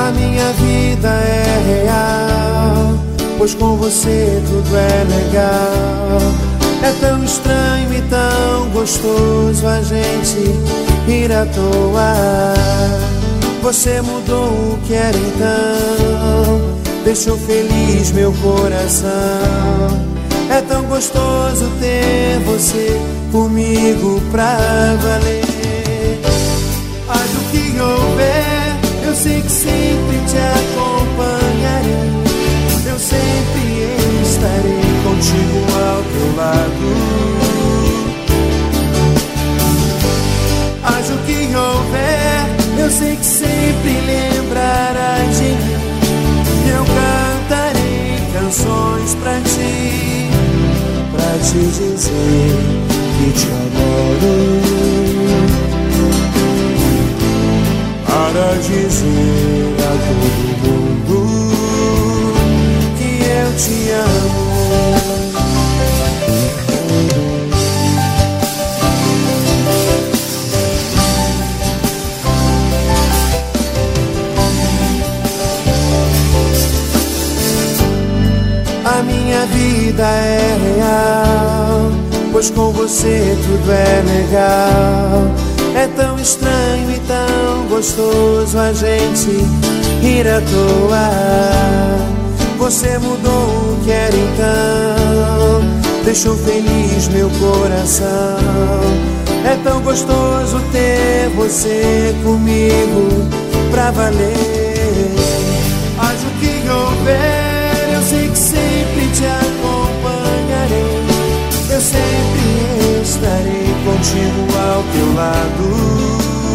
A minha vida é real, pois com você tudo é legal. É tão estranho e tão gostoso a gente ir à toa. Você mudou o que era então, deixou feliz meu coração. É tão gostoso ter você comigo pra valer. Haja o que houver, eu sei que sempre te acompanharei. Eu sempre estarei contigo ao teu lado. Haja o que houver, eu sei que sempre lembrarás de mim. Eu cantarei canções pra te dizer que te adoro, para dizer a todo mundo que eu te amo. A minha vida é real, pois com você tudo é legal. É tão estranho e tão gostoso a gente ir à toa. Você mudou o que era então, deixou feliz meu coração. É tão gostoso ter você comigo pra valer. Haja o que houver, eu sei que sempre te acompanharei. Eu sempre estarei contigo ao teu lado.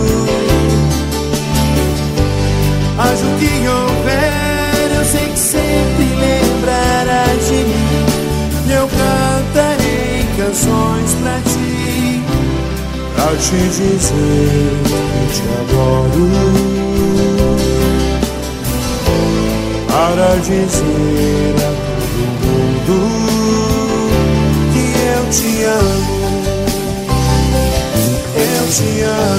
Haja o que houver, eu sei que sempre lembrarás de mim. Eu cantarei canções pra te dizer que te adoro, para dizer a todo mundo que eu te amo. Eu te amo.